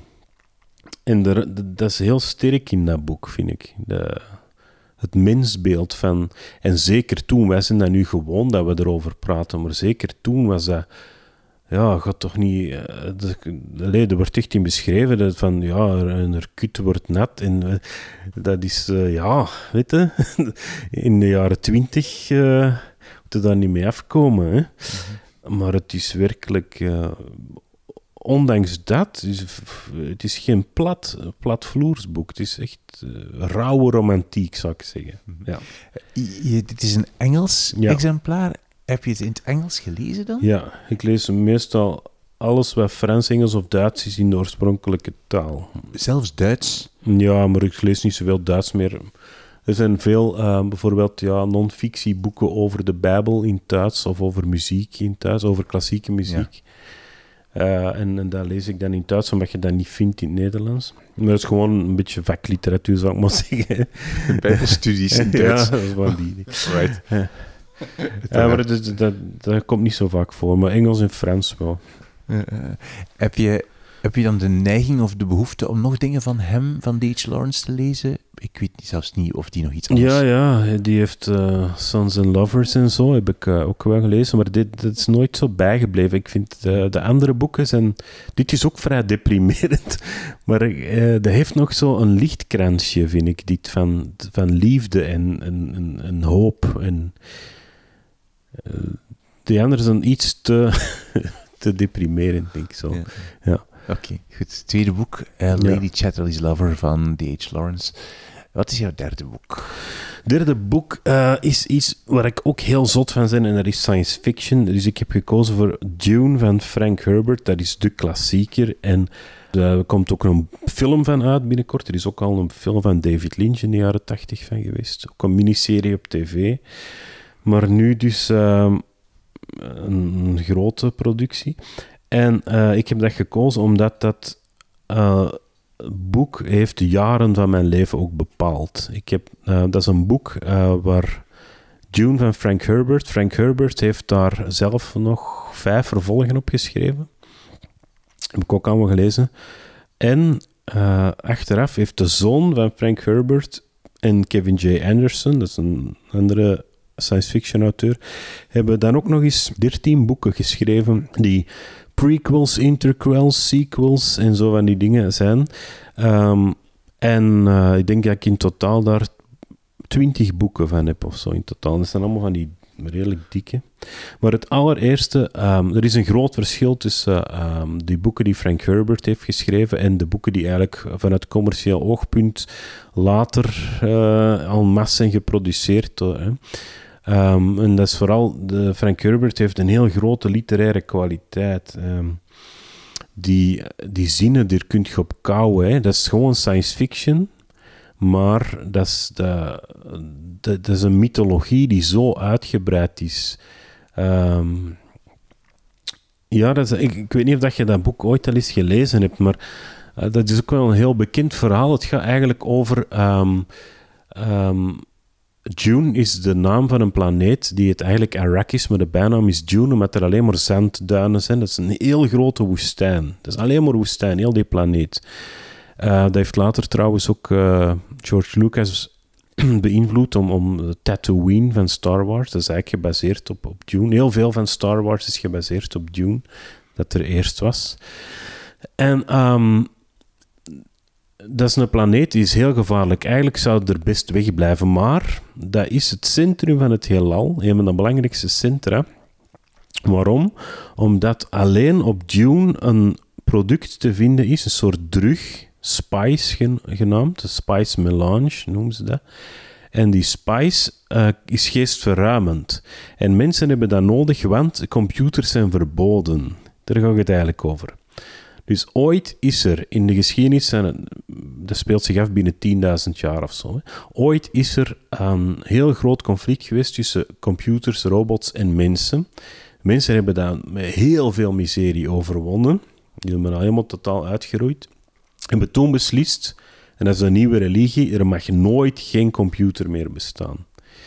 en er, dat is heel sterk in dat boek, vind ik. De, het mensbeeld van... En zeker toen, wij zijn dat nu gewoon dat we erover praten, maar zeker toen was dat... Ja, gaat toch niet... Uh, de, de, er wordt echt in beschreven dat van, ja, een er kut wordt nat. En uh, dat is, uh, ja, weet je, in de jaren twintig uh, moet je daar niet mee afkomen. Hè? Mm-hmm. Maar het is werkelijk... Uh, ondanks dat, is, het is geen plat, platvloersboek. Het is echt uh, rauwe romantiek, zou ik zeggen. Mm-hmm. Ja. Je, je, dit is een Engels ja. exemplaar. Heb je het in het Engels gelezen dan? Ja, ik lees meestal alles wat Frans, Engels of Duits is in de oorspronkelijke taal. Zelfs Duits? Ja, maar ik lees niet zoveel Duits meer. Er zijn veel, uh, bijvoorbeeld, ja, non-fictieboeken over de Bijbel in Duits of over muziek in Duits, over klassieke muziek. Ja. Uh, en, en dat lees ik dan in Duits, omdat je dat niet vindt in het Nederlands. Maar het is gewoon een beetje vakliteratuur, zou ik maar zeggen. Bijbelstudies in Duits. Ja, dat is wel die. Right. Ja. Ja, maar dat, dat, dat komt niet zo vaak voor, maar Engels en Frans wel. Uh, uh, heb, je, heb je dan de neiging of de behoefte om nog dingen van hem, van D H. Lawrence, te lezen? Ik weet zelfs niet of die nog iets anders... Ja, ja, die heeft uh, Sons and Lovers en zo, heb ik uh, ook wel gelezen, maar dit, dit is nooit zo bijgebleven. Ik vind uh, de andere boeken zijn... Dit is ook vrij deprimerend, maar uh, dat heeft nog zo een lichtkransje, vind ik, dit van, van liefde en, en, en, en hoop en... Uh, de anderen zijn iets te, te deprimerend, denk ik zo. Ja. Ja. Oké, okay, goed. Tweede boek, uh, Lady ja. Chatterley's Lover van D H. Lawrence. Wat is jouw derde boek? Derde boek uh, is iets waar ik ook heel zot van ben en dat is science fiction. Dus ik heb gekozen voor Dune van Frank Herbert. Dat is de klassieker en er komt ook een film van uit binnenkort. Er is ook al een film van David Lynch in de jaren tachtig van geweest. Ook een miniserie op tv. Maar nu dus uh, een, een grote productie. En uh, ik heb dat gekozen omdat dat uh, boek heeft jaren van mijn leven ook bepaald. Ik heb, uh, dat is een boek uh, waar Dune van Frank Herbert. Frank Herbert heeft daar zelf nog vijf vervolgen op geschreven. Heb ik ook allemaal gelezen. En uh, achteraf heeft de zoon van Frank Herbert en Kevin J. Anderson, dat is een andere science fiction auteur, hebben dan ook nog eens dertien boeken geschreven die prequels, interquels, sequels en zo van die dingen zijn. Um, en uh, ik denk dat ik in totaal daar twintig boeken van heb of zo in totaal. Dat zijn allemaal van die redelijk dikke. Maar het allereerste, um, er is een groot verschil tussen uh, um, die boeken die Frank Herbert heeft geschreven en de boeken die eigenlijk vanuit commercieel oogpunt later uh, en masse zijn geproduceerd. Hè. Um, en dat is vooral, de Frank Herbert heeft een heel grote literaire kwaliteit. Um, die, die zinnen, daar kun je op kouwen. Hè. Dat is gewoon science fiction, maar dat is, de, de, dat is een mythologie die zo uitgebreid is. Um, ja, dat is, ik, ik weet niet of dat je dat boek ooit al eens gelezen hebt, maar uh, dat is ook wel een heel bekend verhaal. Het gaat eigenlijk over... Um, um, Dune is de naam van een planeet die het eigenlijk Arrakis, maar de bijnaam is Dune, omdat er alleen maar zandduinen zijn. Dat is een heel grote woestijn. Dat is alleen maar woestijn, heel die planeet. Uh, dat heeft later trouwens ook uh, George Lucas beïnvloed om, om Tatooine van Star Wars. Dat is eigenlijk gebaseerd op, op Dune. Heel veel van Star Wars is gebaseerd op Dune, dat er eerst was. En... Um, dat is een planeet die is heel gevaarlijk. Eigenlijk zou het er best wegblijven, maar dat is het centrum van het heelal, een van de belangrijkste centra. Waarom? Omdat alleen op Dune een product te vinden is, een soort drug, spice genaamd, de spice melange noemen ze dat. En die spice uh, is geestverruimend. En mensen hebben dat nodig, want computers zijn verboden. Daar gaat het eigenlijk over. Dus ooit is er in de geschiedenis, dat speelt zich af binnen tienduizend jaar of zo, hè, ooit is er een heel groot conflict geweest tussen computers, robots en mensen. Mensen hebben daar met heel veel miserie overwonnen. Die hebben dat helemaal totaal uitgeroeid. En hebben toen beslist, en dat is een nieuwe religie, er mag nooit geen computer meer bestaan.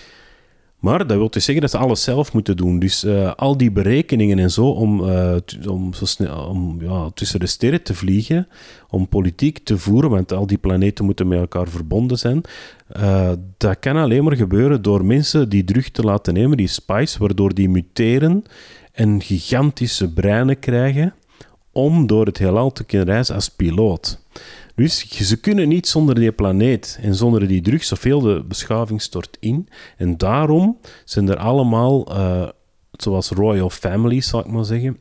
Maar dat wil dus zeggen dat ze alles zelf moeten doen. Dus uh, al die berekeningen en zo om, uh, t- om, zo snel, om ja, tussen de sterren te vliegen, om politiek te voeren, want al die planeten moeten met elkaar verbonden zijn, uh, dat kan alleen maar gebeuren door mensen die drug te laten nemen, die spice, waardoor die muteren en gigantische breinen krijgen om door het heelal te kunnen reizen als piloot. Dus ze kunnen niet zonder die planeet en zonder die drugs, zoveel de beschaving stort in. En daarom zijn er allemaal, uh, zoals royal families, zal ik maar zeggen,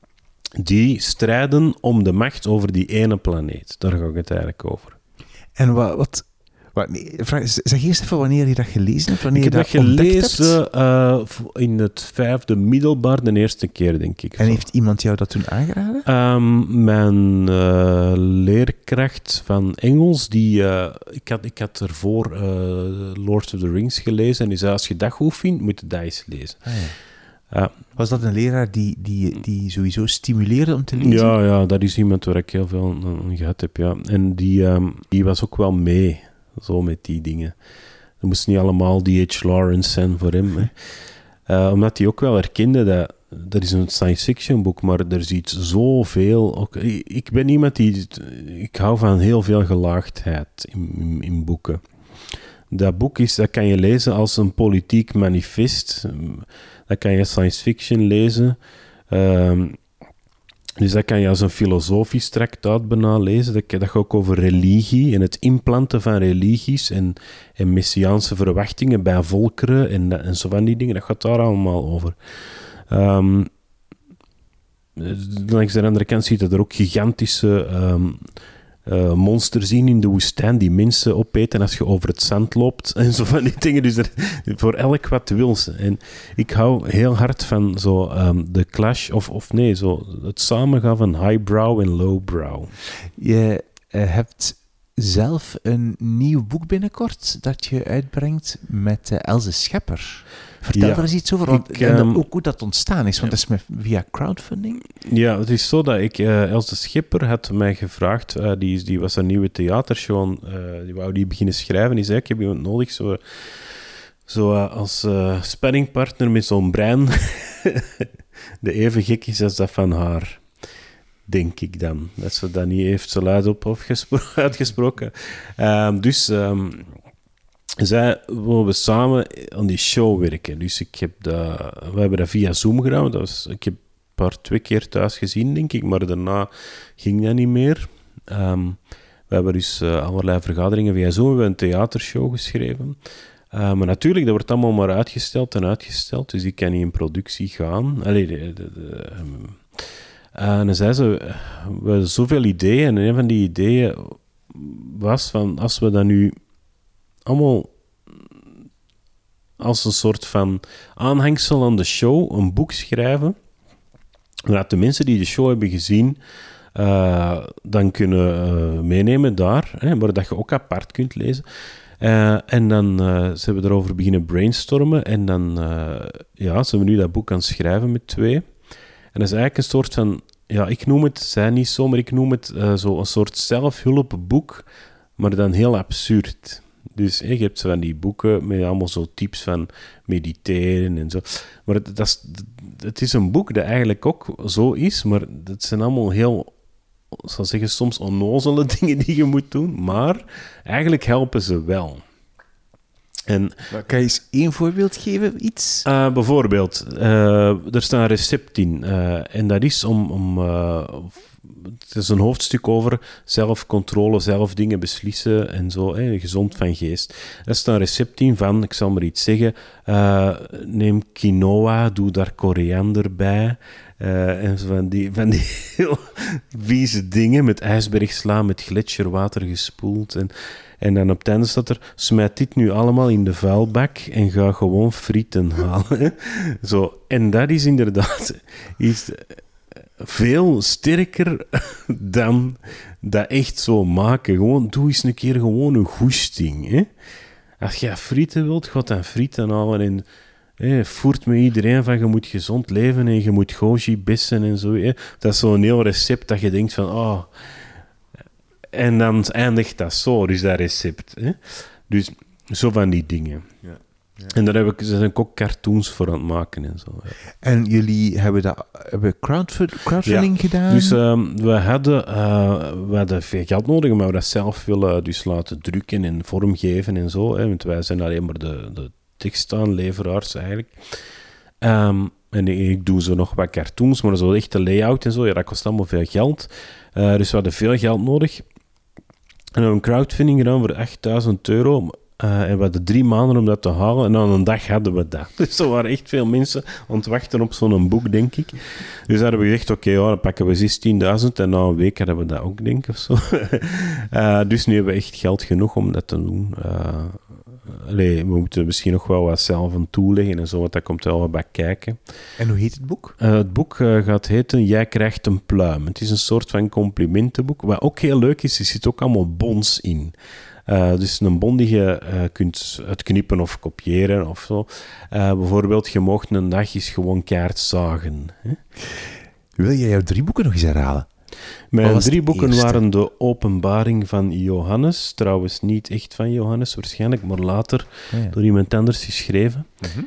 die strijden om de macht over die ene planeet. Daar ga ik het eigenlijk over. En wat... wat... Maar nee, vraag, zeg eerst even wanneer je dat gelezen hebt, wanneer ik heb je dat, dat gelezen uh, in het vijfde middelbaar, de eerste keer, denk ik. En heeft iemand jou dat toen aangeraden? Um, mijn uh, leerkracht van Engels, die, uh, ik, had, ik had ervoor uh, Lord of the Rings gelezen en die zei, als je dat goed vindt, moet je dat eens lezen. Ah, ja. uh, Was dat een leraar die, die, die sowieso stimuleerde om te lezen? Ja, ja, dat is iemand waar ik heel veel aan gehad heb, ja. En die, um, die was ook wel mee. Zo met die dingen. Dat moest niet allemaal D H. Lawrence zijn voor hem. Hè. Uh, omdat hij ook wel herkende dat... Dat is een science fiction boek, maar er zit zoveel... Ook, ik ben iemand die... Ik hou van heel veel gelaagdheid in, in, in boeken. Dat boek is, dat kan je lezen als een politiek manifest. Dat kan je science fiction lezen. Uh, Dus dat kan je als een filosofisch tractaat bijna lezen. Dat, dat gaat ook over religie en het implanten van religies en, en messiaanse verwachtingen bij volkeren en, en zo van die dingen. Dat gaat daar allemaal over. Um, langs de andere kant zie je er ook gigantische um, uh, monsters zien in de woestijn die mensen opeten als je over het zand loopt en zo van die dingen. Dus er, voor elk wat wil ze. En ik hou heel hard van zo um, de clash, of, of nee, zo het samengaan van highbrow en lowbrow. Je uh, hebt zelf een nieuw boek binnenkort dat je uitbrengt met uh, Else Schepper. Vertel ja, er eens iets over, want, ik, en um, ook hoe dat ontstaan is, want ja. dat is met, via crowdfunding. Ja, het is zo dat ik, uh, Else Schepper had mij gevraagd, uh, die, die was een nieuwe theatershow, uh, die wou die beginnen schrijven, die zei, ik heb iemand nodig, zo, zo uh, als uh, spanningpartner met zo'n brein de even gek is als dat van haar. Denk ik dan. Dat ze dat niet heeft zo luid op uitgesproken. Um, dus um, zij wilden samen aan die show werken. Dus ik heb dat, we hebben dat via Zoom gedaan. Dat was, ik heb haar twee keer thuis gezien, denk ik. Maar daarna ging dat niet meer. Um, we hebben dus uh, allerlei vergaderingen via Zoom. We hebben een theatershow geschreven. Uh, maar natuurlijk, dat wordt allemaal maar uitgesteld en uitgesteld. Dus ik kan niet in productie gaan. Allee, de... de, de um, Uh, en dan zei ze, we hadden zoveel ideeën en een van die ideeën was van, als we dat nu allemaal als een soort van aanhangsel aan de show een boek schrijven, dat de mensen die de show hebben gezien uh, dan kunnen uh, meenemen daar, hè, maar dat je ook apart kunt lezen. Uh, en dan uh, ze hebben erover beginnen brainstormen en dan uh, ja, ze hebben nu dat boek aan het schrijven met twee. En dat is eigenlijk een soort van, ja, ik noem het, zij niet zo, maar ik noem het uh, zo een soort zelfhulpboek, maar dan heel absurd. Dus hey, je hebt zo van die boeken met allemaal zo tips van mediteren en zo. Maar het, dat is, het is een boek dat eigenlijk ook zo is, maar het zijn allemaal heel, ik zal zeggen, soms onnozele dingen die je moet doen, maar eigenlijk helpen ze wel. En, kan je eens één voorbeeld geven, iets? Uh, bijvoorbeeld, uh, er staat een recept in. Uh, en dat is om... om uh, het is een hoofdstuk over zelfcontrole, zelf dingen beslissen en zo, hè, gezond van geest. Er staat een recept in van, ik zal maar iets zeggen, uh, neem quinoa, doe daar koriander bij. Uh, en zo van die, van die heel vieze dingen met ijsbergsla, met gletsjerwater gespoeld. En, en dan op het einde staat er, smijt dit nu allemaal in de vuilbak en ga gewoon frieten halen. Zo. En dat is inderdaad iets veel sterker dan dat echt zo maken. Gewoon, doe eens een keer gewoon een goesting. Hè? Als je frieten wilt, ga dan frieten halen en Hey, voert met iedereen van je moet gezond leven en je moet goji bessen en zo. Hey. Dat is zo'n heel recept dat je denkt van oh. En dan eindigt dat zo, dus dat recept. Hè. Dus zo van die dingen. Ja, ja. En daar heb ik, daar zijn ik ook cartoons voor aan het maken en zo. Ja. En jullie hebben, dat, hebben crowdfunding ja. gedaan? Dus um, we, hadden, uh, we hadden veel geld nodig, maar we dat zelf willen dus laten drukken en vormgeven en zo. Hè, want wij zijn alleen maar de... de tekstaanleveraars eigenlijk. Um, en ik, ik doe zo nog wat cartoons, maar zo echt de layout en zo, ja, dat kost allemaal veel geld. Uh, dus we hadden veel geld nodig. En we hebben een crowdfunding gedaan voor achtduizend euro. Uh, en we hadden drie maanden om dat te halen. En aan een dag hadden we dat. Dus er waren echt veel mensen aan het wachten op zo'n boek, denk ik. Dus daar hebben we gezegd, oké, okay, ja, dan pakken we zestienduizend. En na een week hadden we dat ook, denk ik, of zo. uh, dus nu hebben we echt geld genoeg om dat te doen. Uh, Allee, we moeten misschien nog wel wat zelf aan toeleggen en zo, want dat komt wel wat bij kijken. En hoe heet het boek? Uh, het boek uh, gaat heten Jij krijgt een pluim. Het is een soort van complimentenboek. Wat ook heel leuk is, er zit ook allemaal bons in. Uh, dus een bon die je uh, kunt uitknippen of kopiëren of zo. Uh, bijvoorbeeld, je mocht een dag eens gewoon kaart zagen. Hè? Wil jij jouw drie boeken nog eens herhalen? Mijn drie boeken eerste? waren de openbaring van Johannes. Trouwens niet echt van Johannes waarschijnlijk, maar later oh ja. door iemand anders geschreven. Mm-hmm.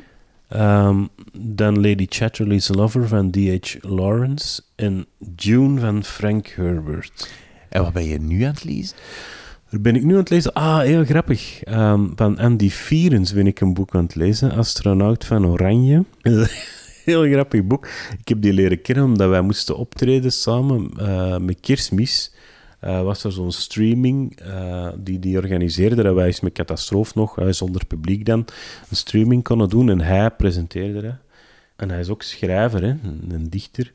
Um, dan Lady Chatterley's Lover van D H Lawrence en Dune van Frank Herbert. En wat ben je nu aan het lezen? Daar ben ik nu aan het lezen. Ah, heel grappig. Um, van Andy Vierens ben ik een boek aan het lezen. Astronaut van Oranje. Heel grappig boek. Ik heb die leren kennen omdat wij moesten optreden samen uh, met Kerstmis. Uh, was er zo'n streaming uh, die die organiseerde, dat wij eens met Catastrofe nog, uh, zonder publiek dan, een streaming konden doen. En hij presenteerde dat. En hij is ook schrijver, hè, een, een dichter.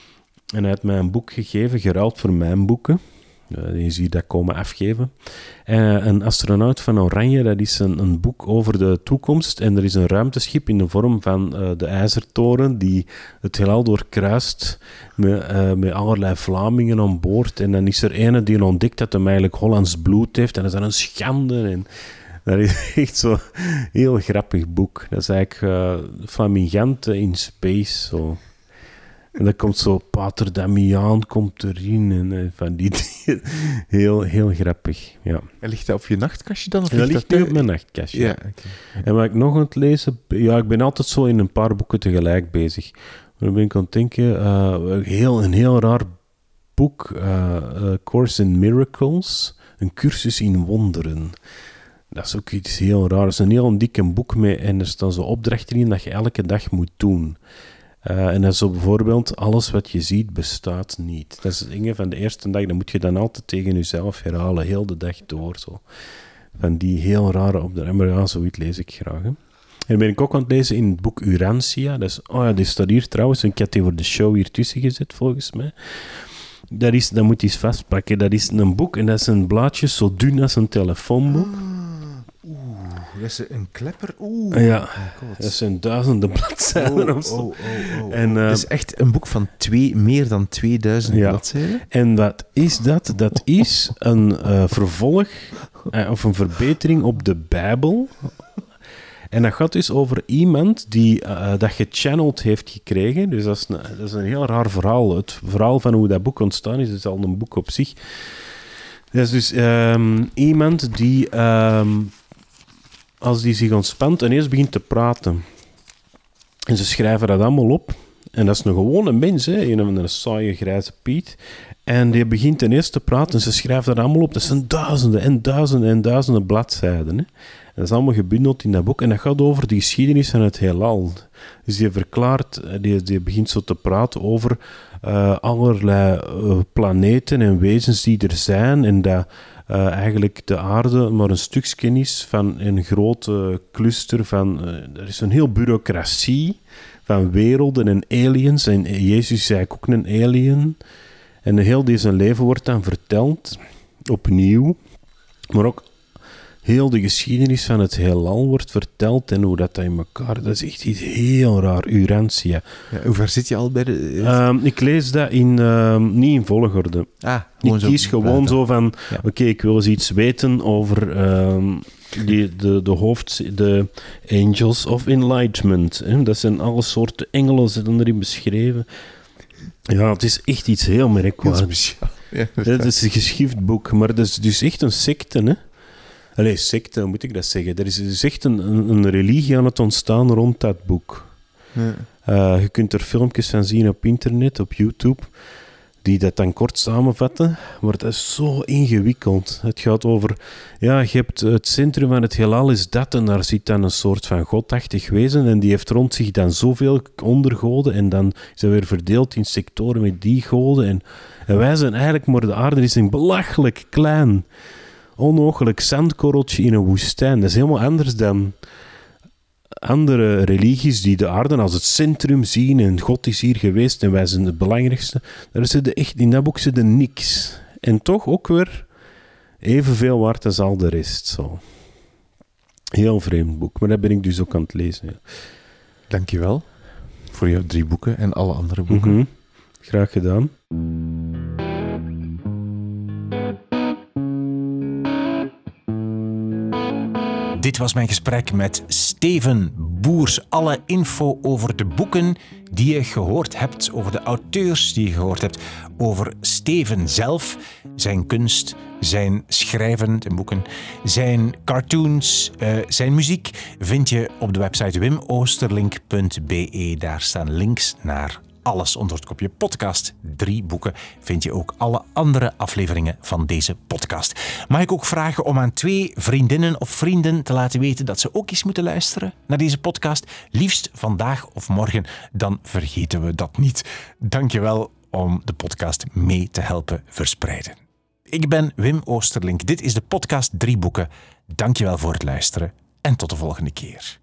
En hij had mij een boek gegeven, geruild voor mijn boeken. Uh, je ziet dat komen afgeven. Uh, een astronaut van Oranje, dat is een, een boek over de toekomst. En er is een ruimteschip in de vorm van uh, de IJzertoren die het heelal doorkruist met, uh, met allerlei Vlamingen aan boord. En dan is er ene die ontdekt dat hij eigenlijk Hollands bloed heeft. En dat is dan een schande. En dat is echt zo'n heel grappig boek. Dat is eigenlijk uh, Flaminganten in space, zo. En dan komt zo Pater Damiaan komt erin. En uh, van die heel, heel grappig. Ja. En ligt dat op je nachtkastje dan? Of En dat ligt ligt dat nu op mijn nachtkastje. Ja, okay. En wat ik nog aan het lezen... Ja, ik ben altijd zo in een paar boeken tegelijk bezig. Dan ben ik aan het denken... Uh, heel, een heel raar boek. Uh, uh, Course in Miracles. Een cursus in wonderen. Dat is ook iets heel raars. Het is een heel dikke boek mee en er staan zo opdrachten in dat je elke dag moet doen. Uh, en dat is zo bijvoorbeeld, alles wat je ziet bestaat niet. Dat is het ding van de eerste dag, dat moet je dan altijd tegen jezelf herhalen, heel de dag door. Zo. Van die heel rare opdrachten. Maar ja, zoiets lees ik graag. Hè. En ben ik ook aan het lezen in het boek Urantia. Dat is, oh ja, die staat hier trouwens. Ik had die voor de show hier tussen gezet, volgens mij. Dat, is, dat moet je eens vastpakken. Dat is een boek en dat is een blaadje zo dun als een telefoonboek. Oeh, dat is een klepper. Oeh, ja, oh dat zijn duizenden bladzijden oh, of zo. Oh, oh, oh. En, uh, het is echt een boek van twee, meer dan tweeduizend ja. bladzijden. En wat is dat? Dat is een uh, vervolg uh, of een verbetering op de Bijbel. En dat gaat dus over iemand die uh, dat gechanneld heeft gekregen. Dus dat is, een, dat is een heel raar verhaal. Het verhaal van hoe dat boek ontstaan is, is al een boek op zich. Dat is dus um, iemand die, um, als die zich ontspant, ineens begint te praten. En ze schrijven dat allemaal op. En dat is een gewone mens, hè, een, een saaie grijze Piet. En die begint ineens te praten en ze schrijven dat allemaal op. Dat zijn duizenden en duizenden en duizenden bladzijden. Hè. En dat is allemaal gebundeld in dat boek. En dat gaat over de geschiedenis van het heelal. Dus die verklaart, die, die begint zo te praten over uh, allerlei uh, planeten en wezens die er zijn. En dat uh, eigenlijk de aarde maar een stukje is van een grote cluster van... Uh, er is een heel bureaucratie van werelden en aliens. En Jezus is eigenlijk ook een alien. En heel deze leven wordt dan verteld, opnieuw. Maar ook heel de geschiedenis van het heelal wordt verteld en hoe dat, dat in elkaar... Dat is echt iets heel raar, Urantia. Ja, hoe ver zit je al bij de... Um, ik lees dat in, um, niet in volgorde. Ah, ik kies zo gewoon buiten. zo van... Ja. Oké, okay, ik wil eens iets weten over um, die, de, de hoofd... De Angels of Enlightenment. Hè. Dat zijn alle soorten engelen zitten erin beschreven. Ja, het is echt iets heel merkwaardigs. Ja, het is een geschiftboek, maar het is dus echt een secte, hè. Allee, secte, hoe moet ik dat zeggen? Er is dus echt een, een, een religie aan het ontstaan rond dat boek. Ja. Uh, je kunt er filmpjes van zien op internet, op YouTube, die dat dan kort samenvatten, maar dat is zo ingewikkeld. Het gaat over, ja, je hebt het centrum van het heelal is dat en daar zit dan een soort van godachtig wezen en die heeft rond zich dan zoveel ondergoden en dan is dat weer verdeeld in sectoren met die goden en, en wij zijn eigenlijk, maar de aarde is een belachelijk klein, onogelijk zandkorreltje in een woestijn. Dat is helemaal anders dan andere religies die de aarde als het centrum zien en God is hier geweest en wij zijn het belangrijkste. Daar zit echt, in dat boek zit er niks. En toch ook weer evenveel waard als al de rest. Zo. Heel vreemd boek, maar dat ben ik dus ook aan het lezen. Ja. Dankjewel voor jouw drie boeken en alle andere boeken. Mm-hmm. Graag gedaan. Dit was mijn gesprek met Steven Boers. Alle info over de boeken die je gehoord hebt, over de auteurs die je gehoord hebt, over Steven zelf, zijn kunst, zijn schrijven, zijn boeken, zijn cartoons, uh, zijn muziek, vind je op de website wim oosterlink punt b e. Daar staan links naar alles onder het kopje podcast. Drie boeken vind je ook alle andere afleveringen van deze podcast. Mag ik ook vragen om aan twee vriendinnen of vrienden te laten weten dat ze ook eens moeten luisteren naar deze podcast? Liefst vandaag of morgen, dan vergeten we dat niet. Dankjewel om de podcast mee te helpen verspreiden. Ik ben Wim Oosterlink. Dit is de podcast Drie Boeken. Dankjewel voor het luisteren en tot de volgende keer.